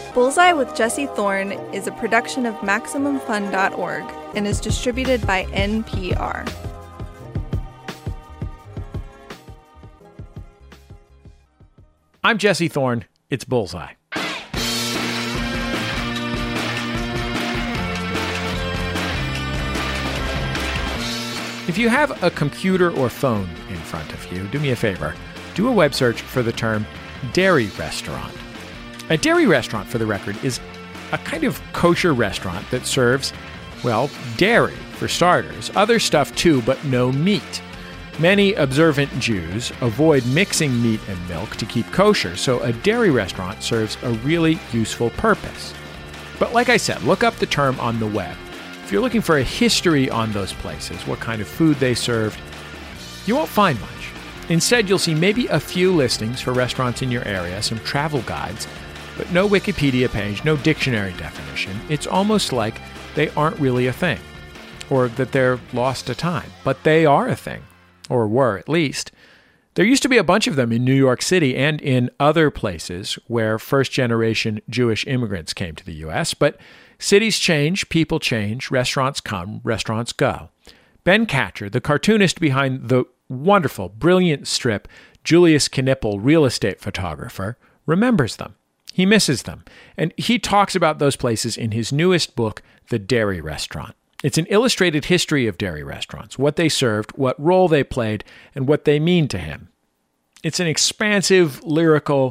Bullseye with Jesse Thorne is a production of MaximumFun.org and is distributed by NPR. I'm Jesse Thorne. It's Bullseye. If you have a computer or phone in front of you, do me a favor. Do a web search for the term dairy restaurant. A dairy restaurant, for the record, is a kind of kosher restaurant that serves, well, dairy, for starters. Other stuff too, but no meat. Many observant Jews avoid mixing meat and milk to keep kosher, so a dairy restaurant serves a really useful purpose. But like I said, look up the term on the web. If you're looking for a history on those places, what kind of food they served, you won't find much. Instead, you'll see maybe a few listings for restaurants in your area, some travel guides, but no Wikipedia page, no dictionary definition. It's almost like they aren't really a thing, or that they're lost to time. But they are a thing, or were at least. There used to be a bunch of them in New York City and in other places where first-generation Jewish immigrants came to the U.S., but cities change, people change, restaurants come, restaurants go. Ben Katcher, the cartoonist behind the wonderful, brilliant strip Julius Knipl, Real Estate Photographer, remembers them. He misses them, and he talks about those places in his newest book, The Dairy Restaurant. It's an illustrated history of dairy restaurants, what they served, what role they played, and what they mean to him. It's an expansive, lyrical,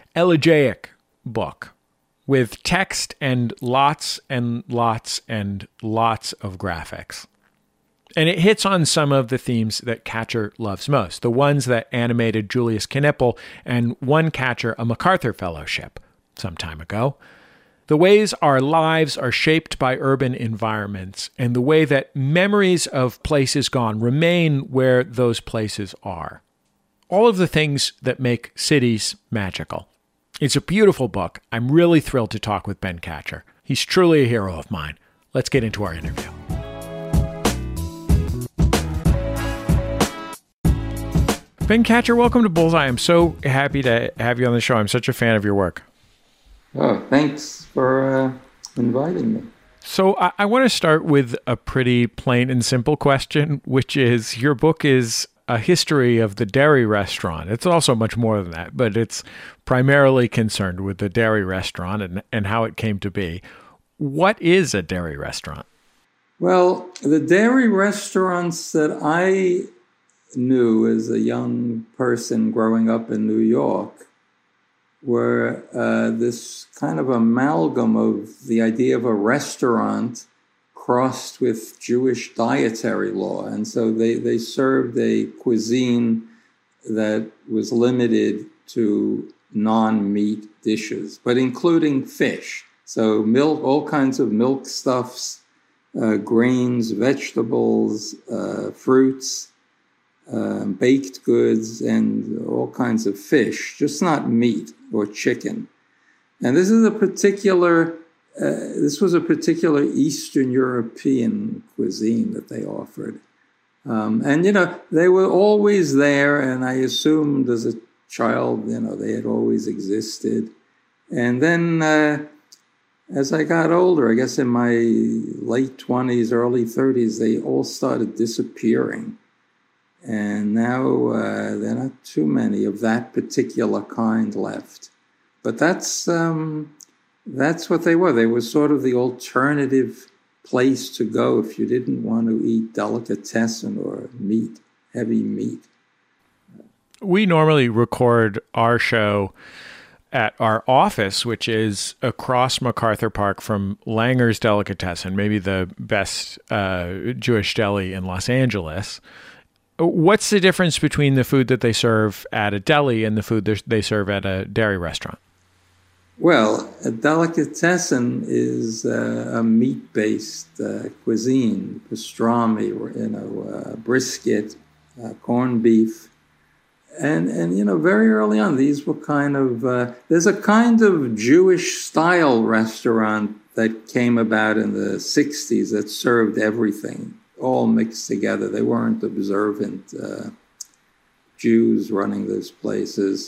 elegiac book with text and lots and lots and lots of graphics. And it hits on some of the themes that Katcher loves most, the ones that animated Julius Knipl and won Katcher a MacArthur Fellowship some time ago. The ways our lives are shaped by urban environments and the way that memories of places gone remain where those places are. All of the things that make cities magical. It's a beautiful book. I'm really thrilled to talk with Ben Katcher. He's truly a hero of mine. Let's get into our interview. Ben Katcher, welcome to Bullseye. I'm so happy to have you on the show. I'm such a fan of your work. Oh, thanks for inviting me. So I want to start with a pretty plain and simple question, which is your book is a history of the dairy restaurant. It's also much more than that, but it's primarily concerned with the dairy restaurant and how it came to be. What is a dairy restaurant? Well, the dairy restaurants that I knew as a young person growing up in New York were this kind of amalgam of the idea of a restaurant crossed with Jewish dietary law. And so they served a cuisine that was limited to non-meat dishes, but including fish. So milk, all kinds of milk stuffs, grains, vegetables, fruits, baked goods, and all kinds of fish, just not meat or chicken. And this was a particular Eastern European cuisine that they offered. And, they were always there, and I assumed as a child, they had always existed. And then as I got older, I guess in my late 20s, early 30s, they all started disappearing. And now there are not too many of that particular kind left. But that's what they were. They were sort of the alternative place to go if you didn't want to eat delicatessen or meat, heavy meat. We normally record our show at our office, which is across MacArthur Park from Langer's Delicatessen, maybe the best Jewish deli in Los Angeles. What's the difference between the food that they serve at a deli and the food they serve at a dairy restaurant? Well, a delicatessen is a meat-based cuisine, pastrami, brisket, corned beef. And very early on, these were kind of, there's a kind of Jewish-style restaurant that came about in the 60s that served everything, all mixed together. They weren't observant Jews running those places.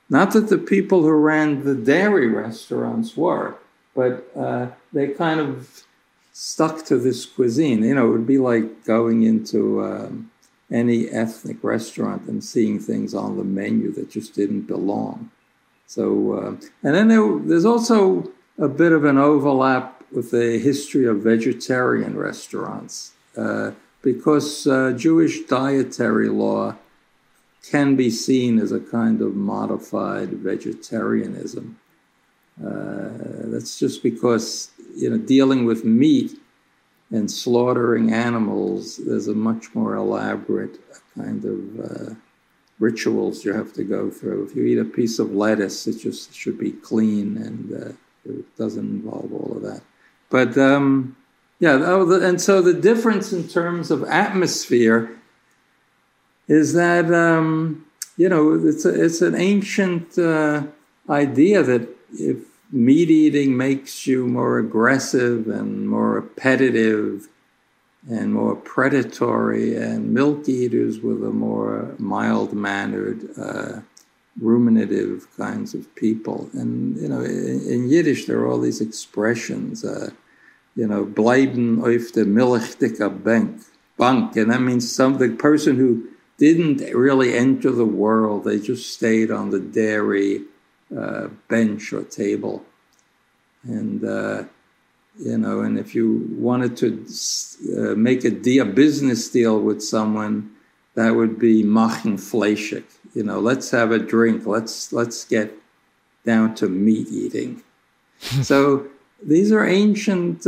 Not that the people who ran the dairy restaurants were, but they kind of stuck to this cuisine. You know, it would be like going into any ethnic restaurant and seeing things on the menu that just didn't belong. So, and then there's also a bit of an overlap with the history of vegetarian restaurants, because Jewish dietary law can be seen as a kind of modified vegetarianism. That's just because, you know, dealing with meat and slaughtering animals, there's a much more elaborate kind of rituals you have to go through. If you eat a piece of lettuce, it just should be clean, and it doesn't involve all of that. But and so the difference in terms of atmosphere is that you know, it's an ancient idea that if meat eating makes you more aggressive and more repetitive and more predatory, and milk eaters with a more mild-mannered, ruminative kinds of people. And, you know, in Yiddish, there are all these expressions, you know, bleiben auf der milchdicker Bank. And that means the person who didn't really enter the world, they just stayed on the dairy bench or table. And, you know, and if you wanted to make a business deal with someone, that would be machen fleischig. You know, let's have a drink. Let's get down to meat eating. So these are ancient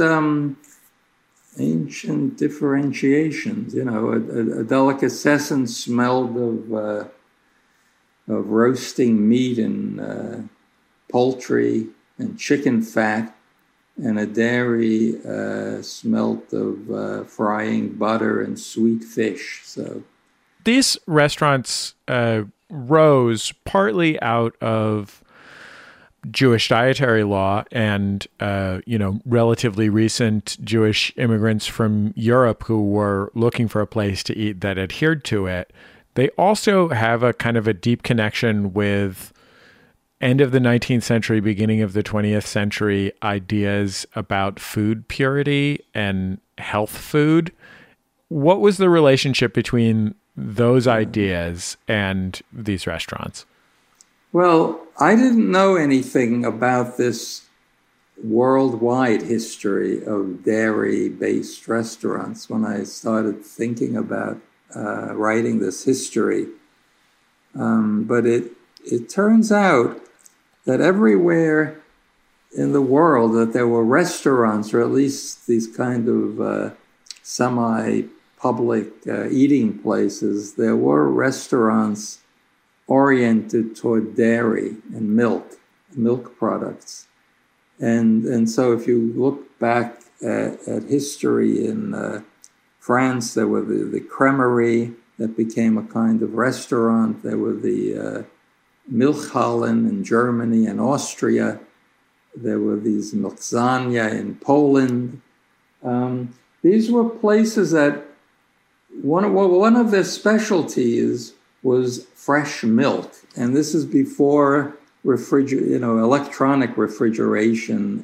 differentiations. You know, a delicatessen smelled of roasting meat and poultry and chicken fat, and a dairy smelt of frying butter and sweet fish. So these restaurants rose partly out of Jewish dietary law and, you know, relatively recent Jewish immigrants from Europe who were looking for a place to eat that adhered to it. They also have a kind of a deep connection with end of the 19th century, beginning of the 20th century ideas about food purity and health food. What was the relationship between those ideas and these restaurants? Well, I didn't know anything about this worldwide history of dairy-based restaurants when I started thinking about writing this history. But it turns out that everywhere in the world that there were restaurants, or at least these kind of semi-public eating places, there were restaurants oriented toward dairy and milk products. And so if you look back at history in France, there were the cremerie that became a kind of restaurant. There were the Milchhallen in Germany and Austria. There were these Milczania in Poland. These were places that one of their specialties was fresh milk, and this is before electronic refrigeration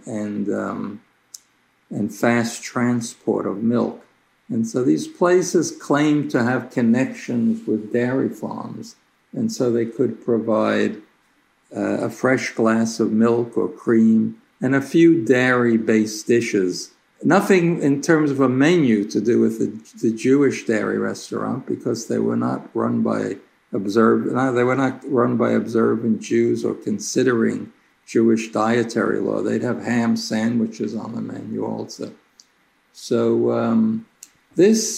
and fast transport of milk. And so these places claimed to have connections with dairy farms, and so they could provide a fresh glass of milk or cream and a few dairy-based dishes. Nothing in terms of a menu to do with the Jewish dairy restaurant, because they were not run by observant Jews or considering Jewish dietary law. They'd have ham sandwiches on the menu also. So this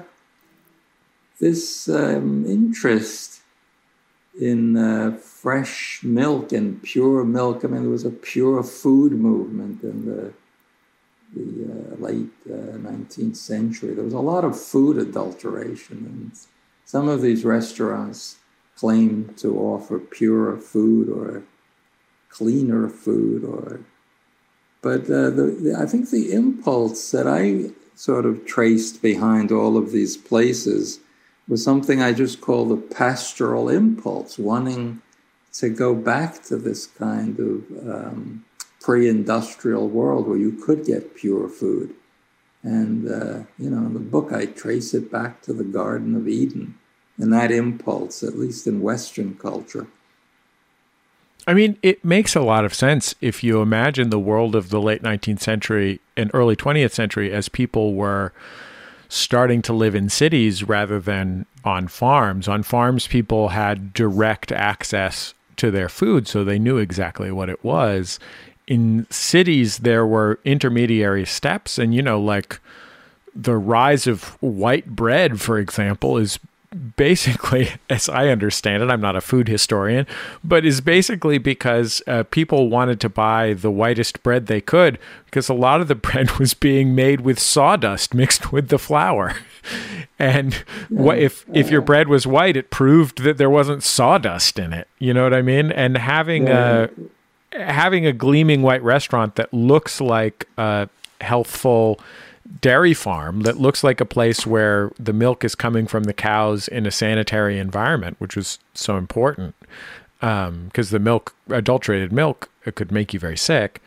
interest in fresh milk and pure milk. I mean, there was a pure food movement in the late 19th century. There was a lot of food adulteration, and some of these restaurants claim to offer purer food or cleaner food, but I think the impulse that I sort of traced behind all of these places was something I just call the pastoral impulse, wanting to go back to this kind of pre-industrial world where you could get pure food. And, in the book, I trace it back to the Garden of Eden and that impulse, at least in Western culture. I mean, it makes a lot of sense if you imagine the world of the late 19th century and early 20th century as people were starting to live in cities rather than on farms. On farms, people had direct access to their food, so they knew exactly what it was. In cities, there were intermediary steps, and, like the rise of white bread, for example, is basically, as I understand it, I'm not a food historian, but is basically because people wanted to buy the whitest bread they could because a lot of the bread was being made with sawdust mixed with the flour. And if your bread was white, it proved that there wasn't sawdust in it. You know what I mean? And having a gleaming white restaurant that looks like a healthful dairy farm, that looks like a place where the milk is coming from the cows in a sanitary environment, which was so important because adulterated milk, it could make you very sick,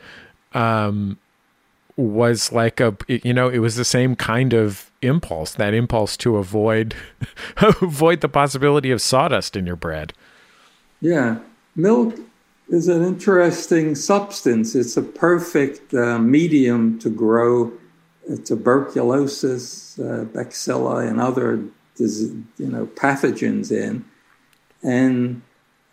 was like it was the same kind of impulse, that impulse to avoid the possibility of sawdust in your bread. Yeah. Milk is an interesting substance. It's a perfect medium to grow tuberculosis, bacilli, and other pathogens in, and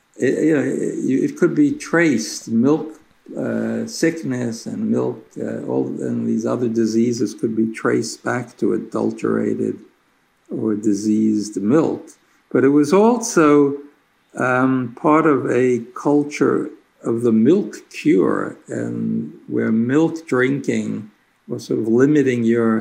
it could be traced. Milk sickness and milk, and these other diseases could be traced back to adulterated or diseased milk. But it was also part of a culture of the milk cure, and where milk drinking was sort of limiting your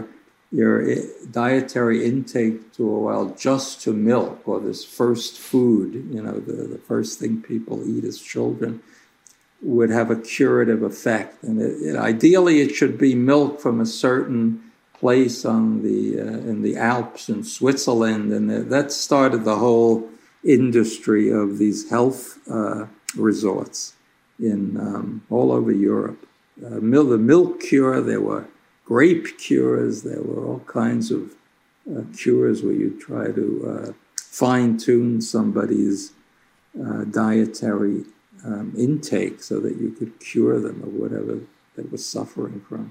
dietary intake just to milk, or this first food, the first thing people eat as children, would have a curative effect. And ideally, it should be milk from a certain place in the Alps in Switzerland, and that started the whole industry of these health resorts in all over Europe. The milk cure, there were grape cures, there were all kinds of cures where you try to fine-tune somebody's dietary intake so that you could cure them of whatever they were suffering from.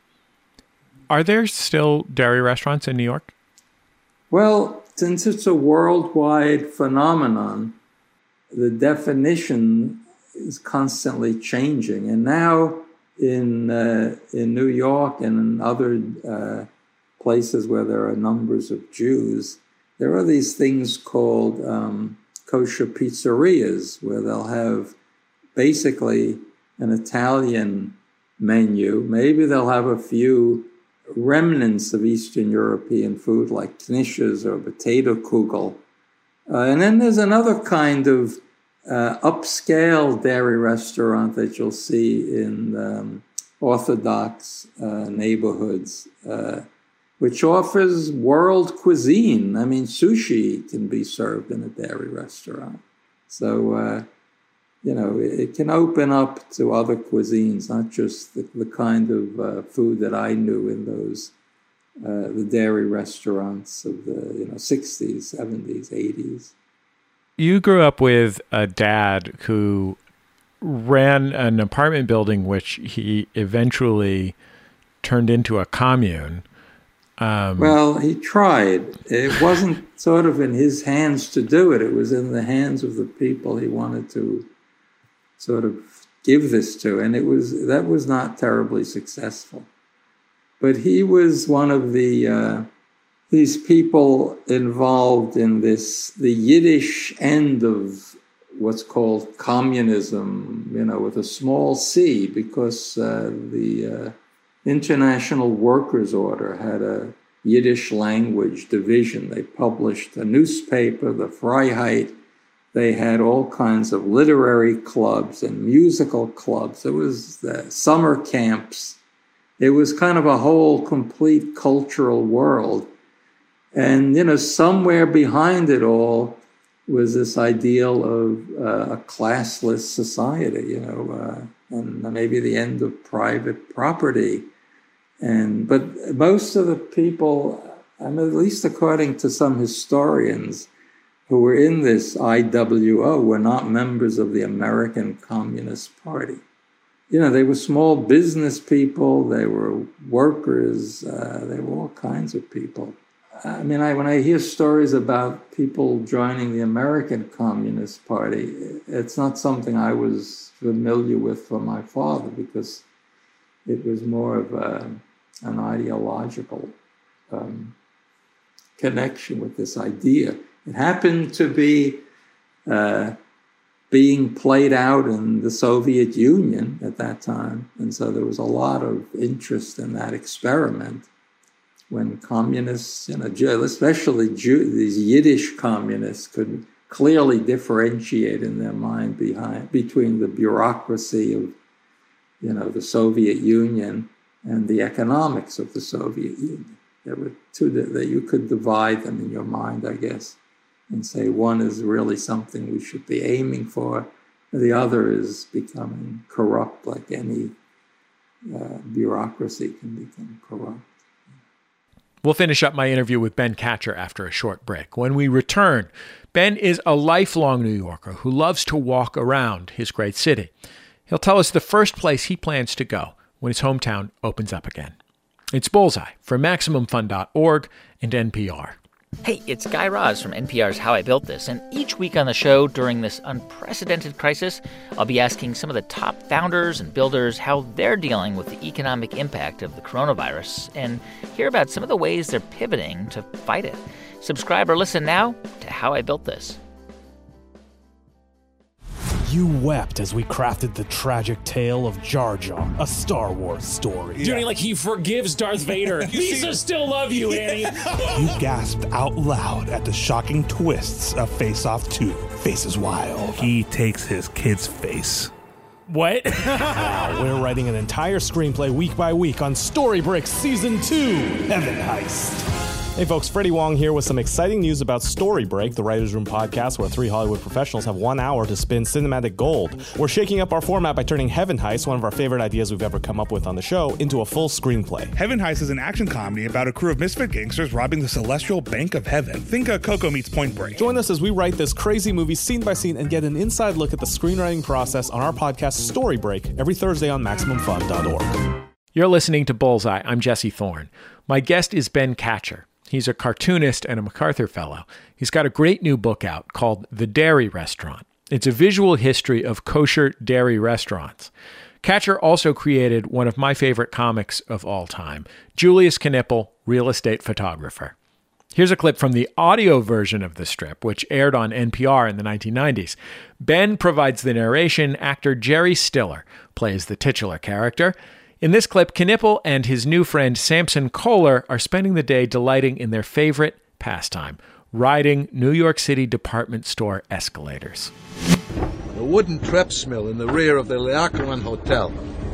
Are there still dairy restaurants in New York? Well, since it's a worldwide phenomenon, the definition is constantly changing. And now in New York and in other places where there are numbers of Jews, there are these things called kosher pizzerias, where they'll have basically an Italian menu. Maybe they'll have a few remnants of Eastern European food like knishes or potato kugel. And then there's another kind of upscale dairy restaurant that you'll see in Orthodox neighborhoods, which offers world cuisine. I mean, sushi can be served in a dairy restaurant. So, it can open up to other cuisines, not just the kind of food that I knew in those the dairy restaurants of the 60s, 70s, 80s. You grew up with a dad who ran an apartment building, which he eventually turned into a commune. Well, he tried. It wasn't sort of in his hands to do it. It was in the hands of the people he wanted to sort of give this to. And that was not terribly successful. But he was one of these people involved in the Yiddish end of what's called communism, with a small c, because the International Workers' Order had a Yiddish language division. They published a newspaper, the Freiheit. They had all kinds of literary clubs and musical clubs. There was the summer camps. It was kind of a whole complete cultural world. And, somewhere behind it all was this ideal of a classless society, and maybe the end of private property. But most of the people, at least according to some historians who were in this IWO, were not members of the American Communist Party. They were small business people, they were workers, they were all kinds of people. When I hear stories about people joining the American Communist Party, it's not something I was familiar with from my father, because it was more of an ideological connection with this idea. It happened to be being played out in the Soviet Union at that time, and so there was a lot of interest in that experiment. When communists, especially these Yiddish communists, could clearly differentiate in their mind between the bureaucracy of, the Soviet Union and the economics of the Soviet Union. There were two that you could divide them in your mind, I guess, and say one is really something we should be aiming for, the other is becoming corrupt, like any bureaucracy can become corrupt. We'll finish up my interview with Ben Katcher after a short break. When we return, Ben is a lifelong New Yorker who loves to walk around his great city. He'll tell us the first place he plans to go when his hometown opens up again. It's Bullseye from MaximumFun.org and NPR. Hey, it's Guy Raz from NPR's How I Built This, and each week on the show during this unprecedented crisis, I'll be asking some of the top founders and builders how they're dealing with the economic impact of the coronavirus and hear about some of the ways they're pivoting to fight it. Subscribe or listen now to How I Built This. You wept as we crafted the tragic tale of Jar Jar, a Star Wars story. Doing like he forgives Darth Vader. Lisa still love you, Annie. You gasped out loud at the shocking twists of Face Off 2, Faces Wild. He takes his kid's face. What? Now we're writing an entire screenplay week by week on Storybricks Season 2, Heaven Heist. Hey folks, Freddie Wong here with some exciting news about Storybreak, the Writers' Room podcast where three Hollywood professionals have 1 hour to spin cinematic gold. We're shaking up our format by turning Heaven Heist, one of our favorite ideas we've ever come up with on the show, into a full screenplay. Heaven Heist is an action comedy about a crew of misfit gangsters robbing the celestial bank of heaven. Think Coco meets Point Break. Join us as we write this crazy movie scene by scene and get an inside look at the screenwriting process on our podcast Storybreak every Thursday on MaximumFun.org. You're listening to Bullseye. I'm Jesse Thorne. My guest is Ben Katcher. He's a cartoonist and a MacArthur Fellow. He's got a great new book out called The Dairy Restaurant. It's a visual history of kosher dairy restaurants. Katcher also created one of my favorite comics of all time, Julius Knipple, Real Estate Photographer. Here's a clip from the audio version of the strip, which aired on NPR in the 1990s. Ben provides the narration. Actor Jerry Stiller plays the titular character. In this clip, Knipple and his new friend Samson Kohler are spending the day delighting in their favorite pastime, riding New York City department store escalators. The wooden Treps mill in the rear of the Laocoon Hotel.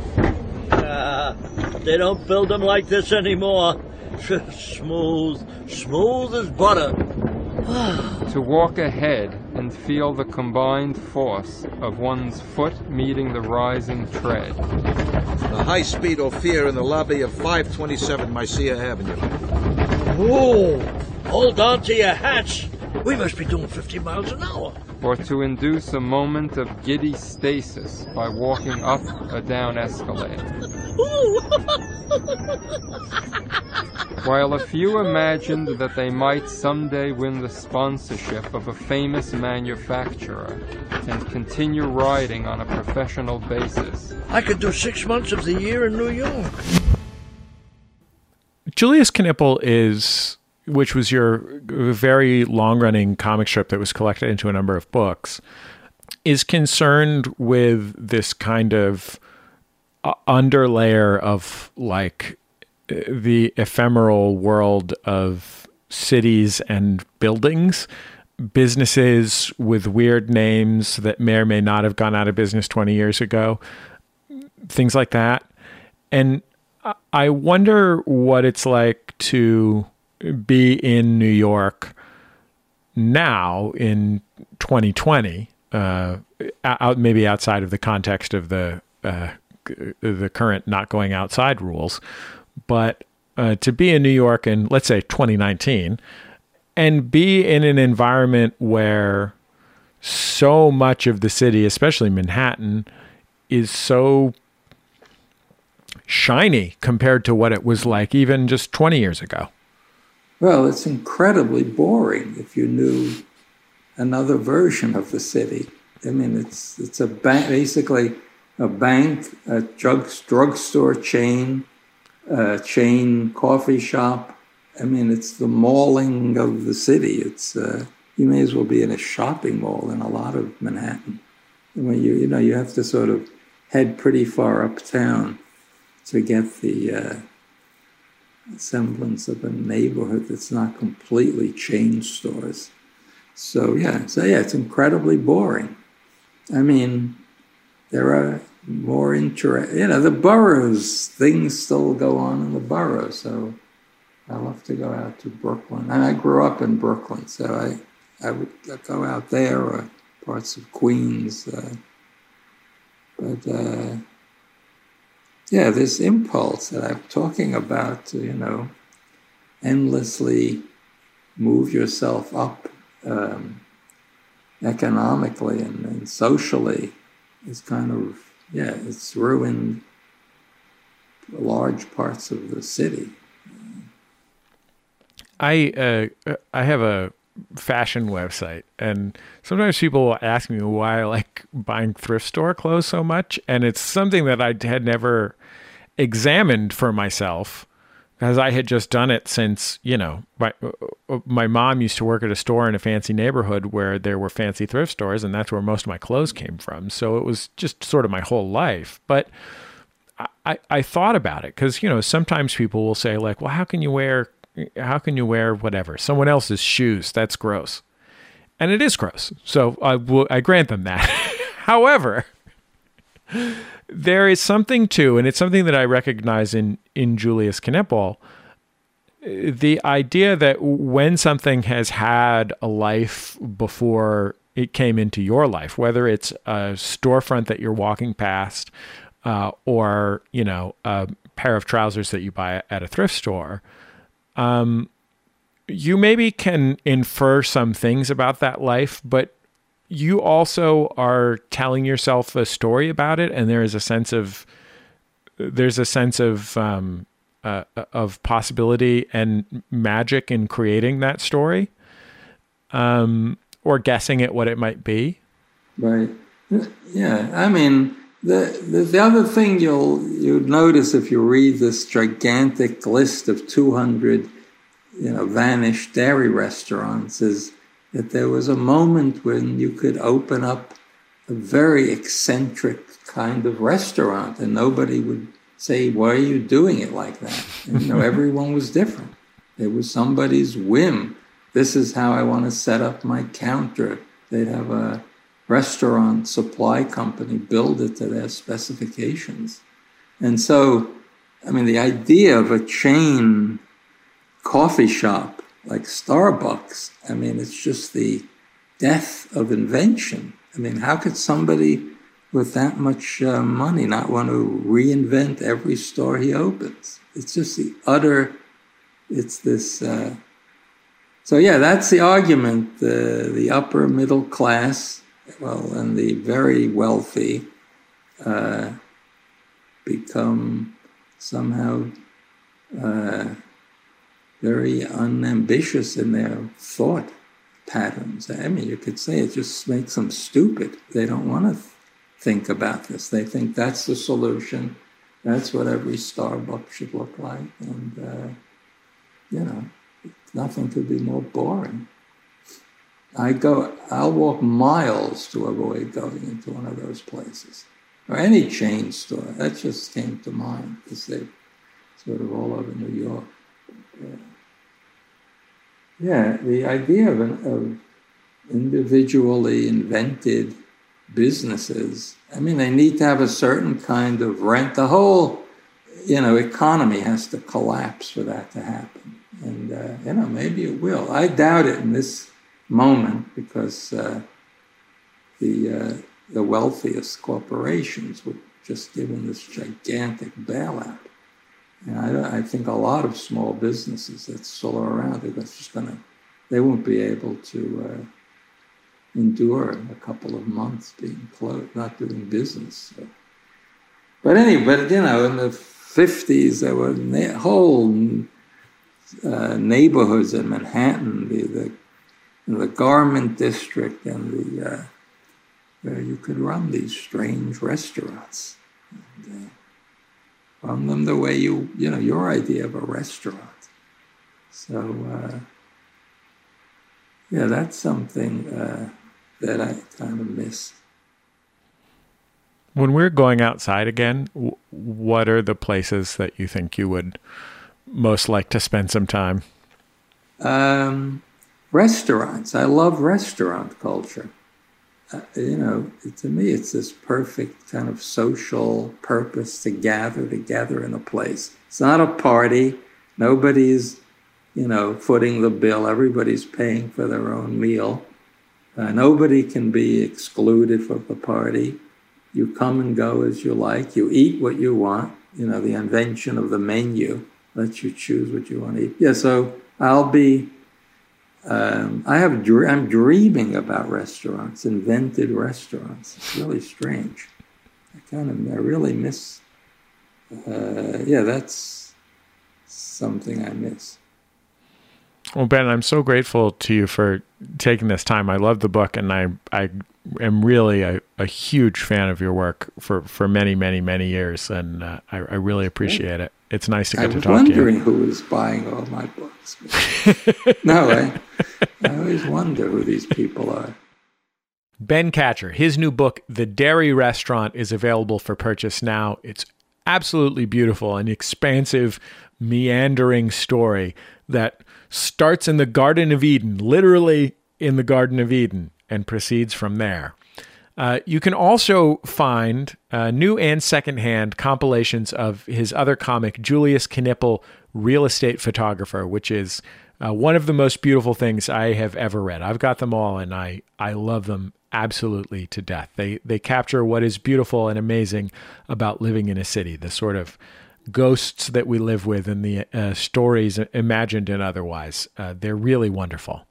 They don't build them like this anymore. Smooth as butter. To walk ahead and feel the combined force of one's foot meeting the rising tread. The high-speed Ophir in the lobby of 527 Mycia Avenue. Whoa! Hold on to your hats. We must be doing 50 miles an hour. Or to induce a moment of giddy stasis by walking up or down escalator. While a few imagined that they might someday win the sponsorship of a famous manufacturer and continue riding on a professional basis. I could do 6 months of the year in New York. Julius Knipple which was your very long-running comic strip that was collected into a number of books, is concerned with this kind of underlayer of like the ephemeral world of cities and buildings, businesses with weird names that may or may not have gone out of business 20 years ago, things like that. And I wonder what it's like to be in New York now in 2020, maybe outside of the context of the current not going outside rules, but to be in New York in, let's say, 2019, and be in an environment where so much of the city, especially Manhattan, is so shiny compared to what it was like even just 20 years ago. Well, it's incredibly boring if you knew another version of the city. I mean, it's basically a bank, a drugstore chain, a chain coffee shop. I mean, it's the malling of the city. It's you may as well be in a shopping mall in a lot of Manhattan. And when you have to sort of head pretty far uptown to get the semblance of a neighborhood that's not completely chain stores. So it's incredibly boring. I mean, there are more the boroughs, things still go on in the boroughs. So I love to go out to Brooklyn. And I grew up in Brooklyn, so I would go out there or parts of Queens. This impulse that I'm talking about to, endlessly move yourself up economically and socially is kind of, it's ruined large parts of the city. I have a fashion website, and sometimes people will ask me why I like buying thrift store clothes so much, and it's something that I had never examined for myself, because I had just done it since, my mom used to work at a store in a fancy neighborhood where there were fancy thrift stores, and that's where most of my clothes came from. So it was just sort of my whole life. But I thought about it because, sometimes people will say like, well, how can you wear whatever, someone else's shoes? That's gross. And it is gross. So I grant them that. However, there is something too, and it's something that I recognize in Julius Knipl, the idea that when something has had a life before it came into your life, whether it's a storefront that you're walking past, or, a pair of trousers that you buy at a thrift store, you maybe can infer some things about that life, but you also are telling yourself a story about it, and there's a sense of possibility and magic in creating that story, or guessing at what it might be. Right. Yeah. I mean, the other thing you'd notice if you read this gigantic list of 200, vanished dairy restaurants is that there was a moment when you could open up a very eccentric kind of restaurant and nobody would say, why are you doing it like that? And, everyone was different. It was somebody's whim. This is how I want to set up my counter. They'd have a restaurant supply company build it to their specifications. And so, the idea of a chain coffee shop like Starbucks, it's just the death of invention. How could somebody with that much money not want to reinvent every store he opens? It's just it's this. That's the argument. The upper middle class, and the very wealthy become somehow very unambitious in their thought patterns. You could say it just makes them stupid. They don't want to think about this. They think that's the solution. That's what every Starbucks should look like. And, nothing could be more boring. I'll walk miles to avoid going into one of those places. Or any chain store. That just came to mind because they're sort of all over New York. The idea of individually invented businesses, they need to have a certain kind of rent. The whole, economy has to collapse for that to happen. And, maybe it will. I doubt it in this moment because the wealthiest corporations were just given this gigantic bailout. And I think a lot of small businesses that still are around, they won't be able to endure a couple of months being closed, not doing business. So. But anyway, in the 50s, there were whole neighborhoods in Manhattan, the Garment District, and where you could run these strange restaurants. And, run them the way your idea of a restaurant. So, that's something that I kind of miss. When we're going outside again, what are the places that you think you would most like to spend some time? Restaurants. I love restaurant culture. To me, it's this perfect kind of social purpose to gather together in a place. It's not a party. Nobody's, footing the bill. Everybody's paying for their own meal. Nobody can be excluded from the party. You come and go as you like. You eat what you want. The invention of the menu lets you choose what you want to eat. Yeah, so I'll be... I'm dreaming about restaurants, invented restaurants. It's really strange. I really miss. That's something I miss. Well, Ben, I'm so grateful to you for taking this time. I love the book, and I am really a huge fan of your work for many, many, many years, and I really appreciate it. It's nice to get to talk to you. I was wondering who was buying all my books. No, I always wonder who these people are. Ben Katcher, his new book, The Dairy Restaurant, is available for purchase now. It's absolutely beautiful, an expansive, meandering story that starts in the Garden of Eden, literally in the Garden of Eden, and proceeds from there. You can also find new and secondhand compilations of his other comic, Julius Knipple, Real Estate Photographer, which is one of the most beautiful things I have ever read. I've got them all, and I love them absolutely to death. They capture what is beautiful and amazing about living in a city, the sort of ghosts that we live with and the stories imagined and otherwise. They're really wonderful.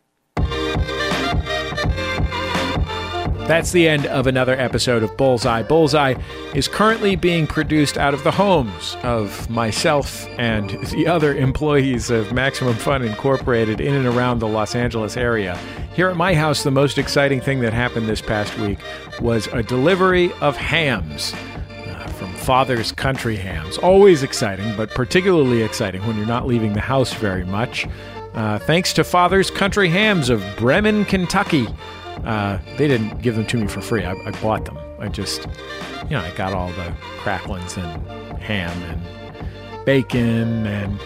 That's the end of another episode of Bullseye. Bullseye is currently being produced out of the homes of myself and the other employees of Maximum Fun Incorporated in and around the Los Angeles area. Here at my house, the most exciting thing that happened this past week was a delivery of hams from Father's Country Hams. Always exciting, but particularly exciting when you're not leaving the house very much. Thanks to Father's Country Hams of Bremen, Kentucky. They didn't give them to me for free. I bought them. I just, I got all the cracklings and ham and bacon and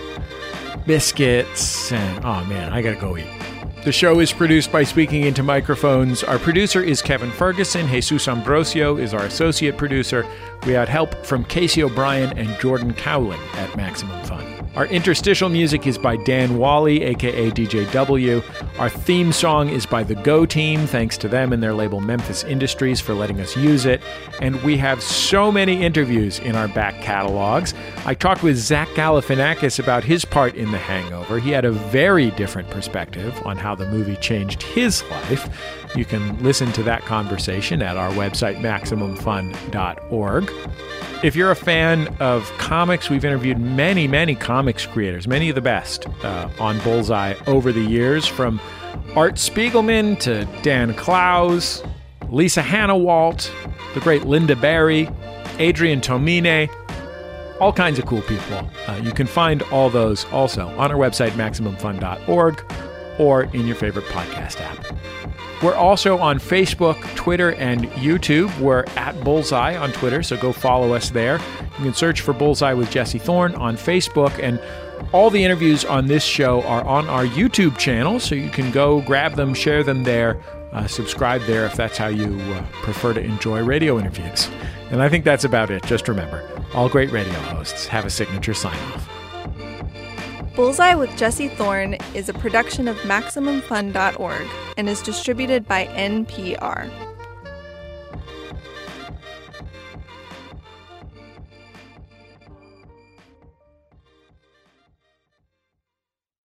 biscuits and, oh man, I gotta go eat. The show is produced by Speaking Into Microphones. Our producer is Kevin Ferguson. Jesus Ambrosio is our associate producer. We had help from Casey O'Brien and Jordan Cowling at Maximum Fun. Our interstitial music is by Dan Wally, a.k.a. DJ W. Our theme song is by The Go Team. Thanks to them and their label Memphis Industries for letting us use it. And we have so many interviews in our back catalogs. I talked with Zach Galifianakis about his part in The Hangover. He had a very different perspective on how the movie changed his life. You can listen to that conversation at our website, MaximumFun.org. If you're a fan of comics, we've interviewed many, many comics creators, many of the best on Bullseye over the years, from Art Spiegelman to Dan Clowes, Lisa Hannawalt, the great Linda Barry, Adrian Tomine, all kinds of cool people. You can find all those also on our website, MaximumFun.org, or in your favorite podcast app. We're also on Facebook, Twitter, and YouTube. We're at Bullseye on Twitter, so go follow us there. You can search for Bullseye with Jesse Thorne on Facebook, and all the interviews on this show are on our YouTube channel, so you can go grab them, share them there, subscribe there if that's how you prefer to enjoy radio interviews. And I think that's about it. Just remember, all great radio hosts have a signature sign-off. Bullseye with Jesse Thorne is a production of MaximumFun.org. and is distributed by NPR.